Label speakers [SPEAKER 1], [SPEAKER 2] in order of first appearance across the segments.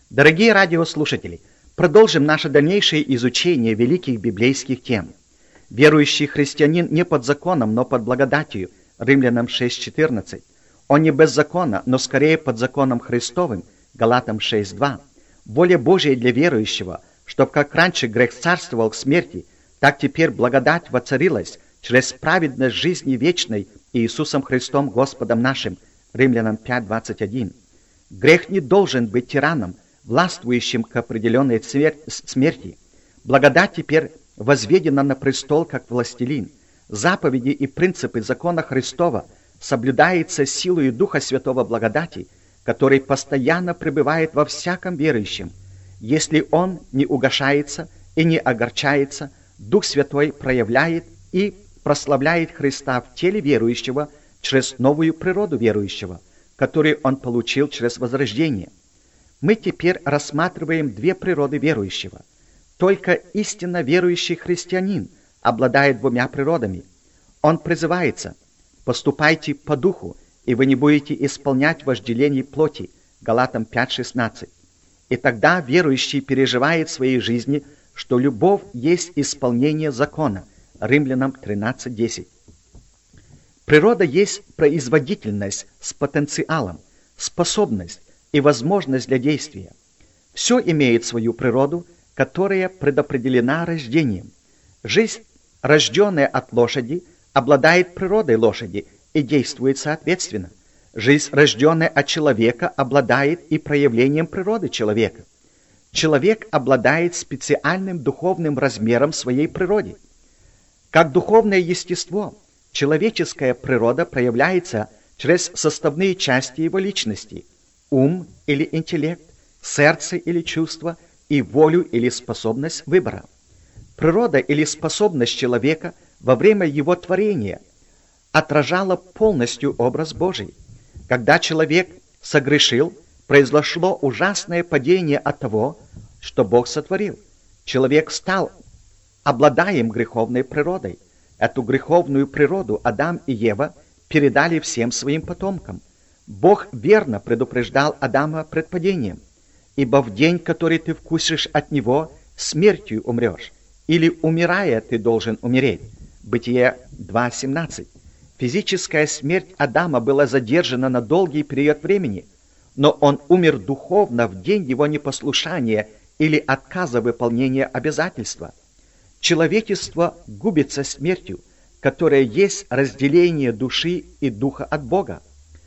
[SPEAKER 1] Дорогие радиослушатели, продолжим наше дальнейшее изучение великих библейских тем. Верующий христианин не под законом, но под благодатью. Римлянам 6:14. Он не без закона, но скорее под законом Христовым. Галатам 6:2. Воля Божия для верующего, чтоб как раньше грех царствовал к смерти, так теперь благодать воцарилась через праведность жизни вечной Иисусом Христом Господом нашим. Римлянам 5:21. Грех не должен быть тираном, властвующим к определенной смерти. Благодать теперь возведена на престол как властелин. Заповеди и принципы закона Христова соблюдаются силою Духа Святого благодати, который постоянно пребывает во всяком верующем. Если он не угашается и не огорчается, Дух Святой проявляет и прославляет Христа в теле верующего через новую природу верующего, которую он получил через возрождение. Мы теперь рассматриваем две природы верующего. Только истинно верующий христианин обладает двумя природами. Он призывается: «Поступайте по духу, и вы не будете исполнять вожделений плоти». Галатам 5:16. И тогда верующий переживает в своей жизни, что любовь есть исполнение закона. Римлянам 13:10. Природа есть производительность с потенциалом, способность и возможность для действия. Все имеет свою природу, которая предопределена рождением. Жизнь, рожденная от лошади, обладает природой лошади и действует соответственно. Жизнь, рожденная от человека, обладает и проявлением природы человека. Человек обладает специальным духовным размером в своей природе. Как духовное естество, человеческая природа проявляется через составные части его личности: ум или интеллект, сердце или чувство и волю или способность выбора. Природа или способность человека во время его творения отражала полностью образ Божий. Когда человек согрешил, произошло ужасное падение от того, что Бог сотворил. Человек стал обладаем греховной природой. Эту греховную природу Адам и Ева передали всем своим потомкам. Бог верно предупреждал Адама пред падением: «Ибо в день, который ты вкусишь от него, смертью умрешь, или, умирая, ты должен умереть». Бытие 2:17. Физическая смерть Адама была задержана на долгий период времени, но он умер духовно в день его непослушания или отказа выполнения обязательства. Человечество губится смертью, которая есть разделение души и духа от Бога.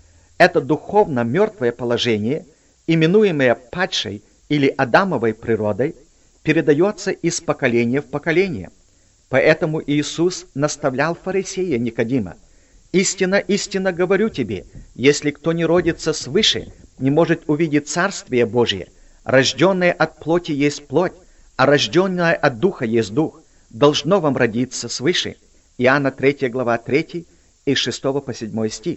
[SPEAKER 1] Это духовно мертвое положение, именуемое падшей или Адамовой природой, передается из поколения в поколение. Поэтому Иисус наставлял фарисея Никодима: «Истинно, истинно говорю тебе, если кто не родится свыше, не может увидеть Царствие Божие. Рожденное от плоти есть плоть, а рожденное от духа есть дух. Должно вам родиться свыше». Иоанна 3 глава 3 и 6 по 7 стих.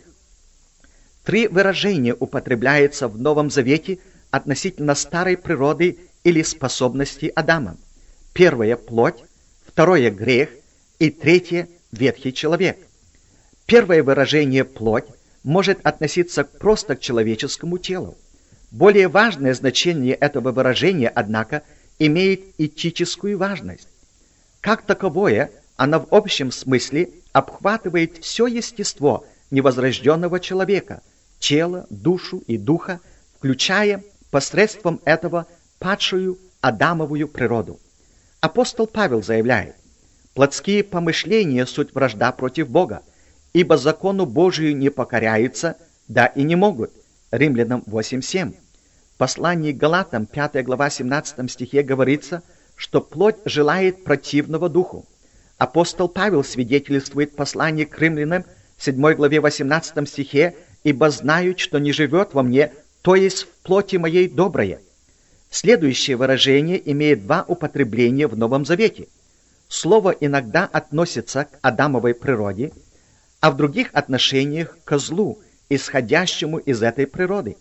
[SPEAKER 1] Три выражения употребляются в Новом Завете относительно старой природы или способности Адама. Первое – плоть, второе – грех и третье – ветхий человек. Первое выражение «плоть» может относиться просто к человеческому телу. Более важное значение этого выражения, однако, имеет этическую важность. Как таковое, оно в общем смысле обхватывает все естество невозрожденного человека, тело, душу и духа, включая посредством этого падшую Адамовую природу. Апостол Павел заявляет: «Плотские помышления – суть вражда против Бога, ибо закону Божию не покоряются, да и не могут». Римлянам 8:7. В послании к Галатам 5 глава 17 стихе говорится, что плоть желает противного духу. Апостол Павел свидетельствует в послании к Римлянам 7 главе 18 стихе: «Ибо знаю, что не живет во мне, то есть в плоти моей доброе». Следующее выражение имеет два употребления в Новом Завете. Слово иногда относится к Адамовой природе, а в других отношениях к злу, исходящему из этой природы.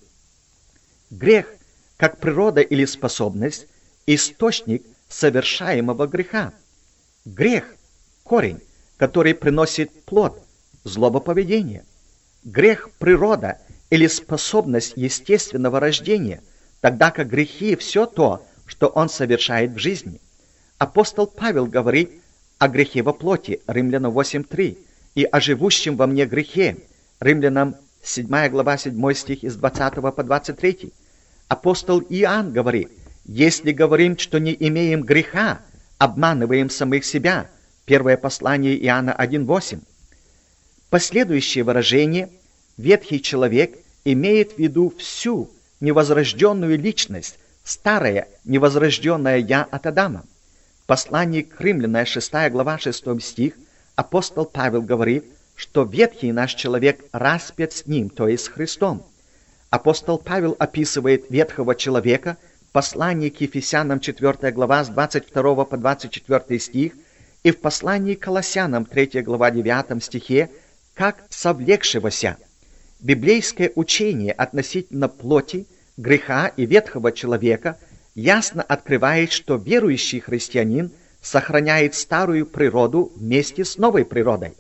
[SPEAKER 1] Грех, как природа или способность, источник совершаемого греха. Грех – корень, который приносит плод, злоповедение. Грех – природа или способность естественного рождения, тогда как грехи – все то, что он совершает в жизни. Апостол Павел говорит о грехе во плоти, Римлянам 8:3, и о живущем во мне грехе, Римлянам 7 глава 7 стих из 20 по 23. Апостол Иоанн говорит: «Если говорим, что не имеем греха, обманываем самих себя». Первое послание Иоанна 1:8. Последующее выражение «ветхий человек» имеет в виду всю невозрожденную личность, старое невозрожденное «я» от Адама. В послании к Римлянам 6 глава 6 стих апостол Павел говорит, что ветхий наш человек распят с ним, то есть с Христом. Апостол Павел описывает ветхого человека в послании к Ефесянам 4 глава с 22 по 24 стих и в послании к Колоссянам 3 глава 9 стихе как совлекшегося. Библейское учение относительно плоти, греха и ветхого человека ясно открывает, что верующий христианин сохраняет старую природу вместе с новой природой.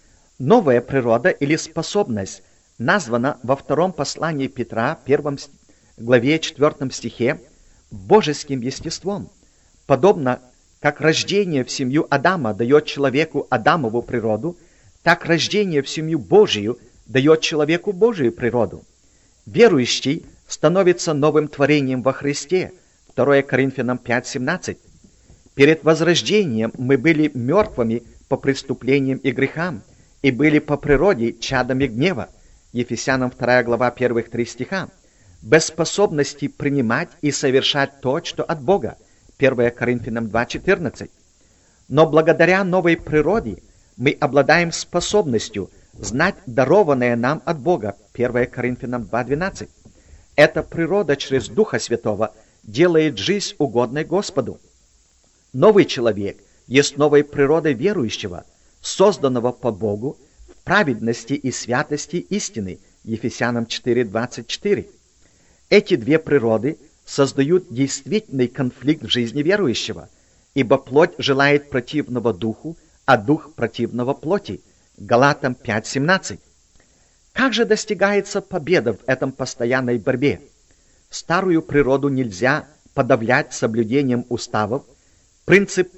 [SPEAKER 1] Новая природа или способность названа во втором послании Петра, 1 главе 4 стихе, божеским естеством. Подобно как рождение в семью Адама дает человеку Адамову природу, так рождение в семью Божию дает человеку Божию природу. Верующий становится новым творением во Христе, 2 Коринфянам 5:17. Перед возрождением мы были мертвыми по преступлениям и грехам, и были по природе чадами гнева, Ефесянам 2 глава 1-3 стиха, без способности принимать и совершать то, что от Бога, 1 Коринфянам 2:14. Но благодаря новой природе мы обладаем способностью знать дарованное нам от Бога, 1 Коринфянам 2:12. Эта природа через Духа Святого делает жизнь угодной Господу. Новый человек есть новой природой верующего, созданного по Богу в праведности и святости истины, Ефесянам 4:24. Эти две природы создают действительный конфликт в жизни верующего, ибо плоть желает противного духу, а дух противного плоти, Галатам 5:17. Как же достигается победа в этом постоянной борьбе? Старую природу нельзя подавлять соблюдением уставов. Принцип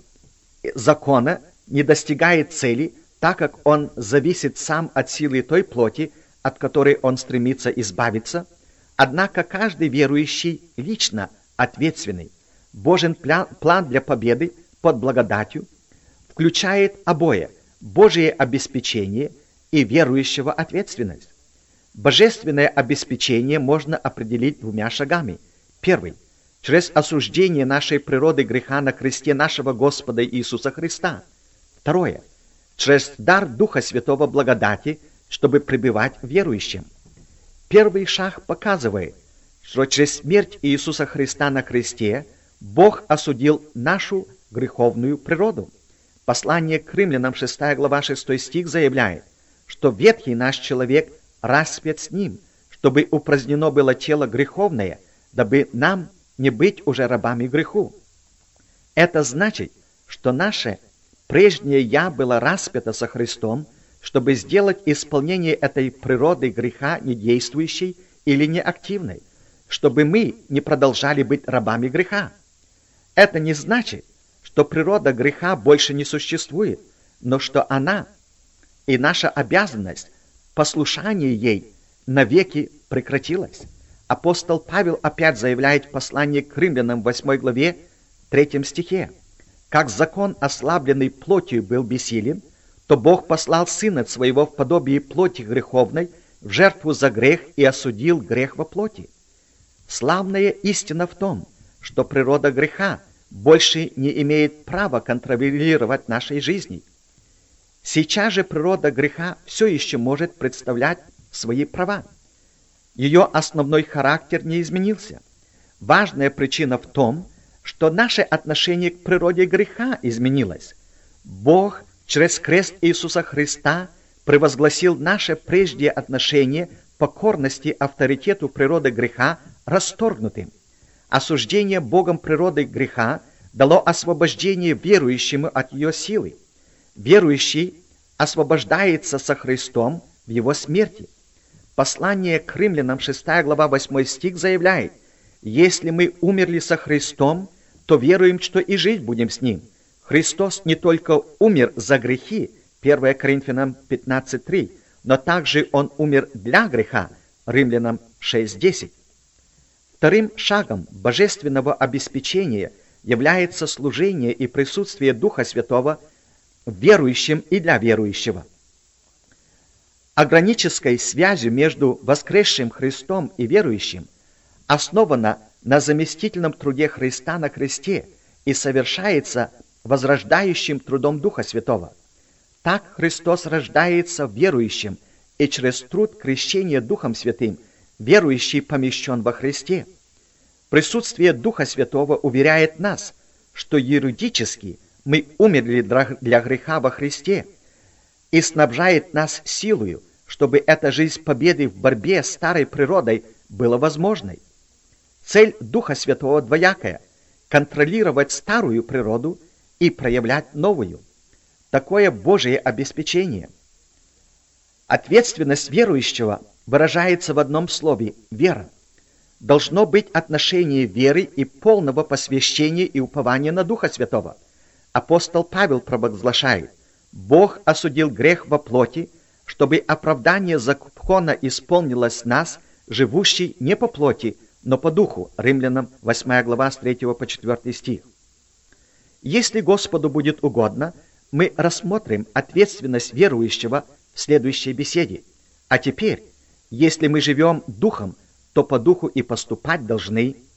[SPEAKER 1] закона не достигает цели, так как он зависит сам от силы той плоти, от которой он стремится избавиться. Однако каждый верующий лично ответственный. Божий план для победы под благодатью включает обои – Божие обеспечение и верующего ответственность. Божественное обеспечение можно определить двумя шагами. Первый – через осуждение нашей природы греха на кресте нашего Господа Иисуса Христа. Второе – через дар Духа Святого благодати, чтобы пребывать в верующем. Первый шаг показывает, что через смерть Иисуса Христа на кресте Бог осудил нашу греховную природу. Послание к Римлянам 6 глава 6 стих заявляет, что ветхий наш человек распят с ним, чтобы упразднено было тело греховное, дабы нам не быть уже рабами греху. Это значит, что наше прежнее «я» было распято со Христом, чтобы сделать исполнение этой природы греха недействующей или неактивной, чтобы мы не продолжали быть рабами греха. Это не значит, что природа греха больше не существует, но что она и наша обязанность, послушание ей, навеки прекратилась. Апостол Павел опять заявляет в послании к Римлянам 8 главе 3 стихе: «Как закон, ослабленный плотью, был бессилен, то Бог послал Сына Своего в подобии плоти греховной в жертву за грех и осудил грех во плоти». Славная истина в том, что природа греха больше не имеет права контролировать нашей жизни. Сейчас же природа греха все еще может представлять свои права. Ее основной характер не изменился. Важная причина в том, что наше отношение к природе греха изменилось. Бог через крест Иисуса Христа превозгласил наше прежнее отношение покорности авторитету природы греха расторгнутым. Осуждение Богом природы греха дало освобождение верующему от ее силы. Верующий освобождается со Христом в его смерти. Послание к Римлянам 6 глава 8 стих заявляет: Если мы умерли со Христом, то веруем, что и жить будем с Ним. Христос не только умер за грехи, 1 Коринфянам 15:3, но также Он умер для греха, Римлянам 6:10. Вторым шагом божественного обеспечения является служение и присутствие Духа Святого верующим и для верующего. Органической связью между воскресшим Христом и верующим основана на заместительном труде Христа на кресте и совершается возрождающим трудом Духа Святого. Так Христос рождается в верующем, и через труд крещения Духом Святым верующий помещен во Христе. Присутствие Духа Святого уверяет нас, что юридически мы умерли для греха во Христе, и снабжает нас силою, чтобы эта жизнь победы в борьбе с старой природой была возможной. Цель Духа Святого двоякая – контролировать старую природу и проявлять новую. Такое Божие обеспечение. Ответственность верующего выражается в одном слове – вера. Должно быть отношение веры и полного посвящения и упования на Духа Святого. Апостол Павел провозглашает: «Бог осудил грех во плоти, чтобы оправдание закона исполнилось нас, живущий не по плоти, но по духу». Римлянам 8 глава с 3 по 4 стих. Если Господу будет угодно, мы рассмотрим ответственность верующего в следующей беседе. А теперь, если мы живем духом, то по духу и поступать должны.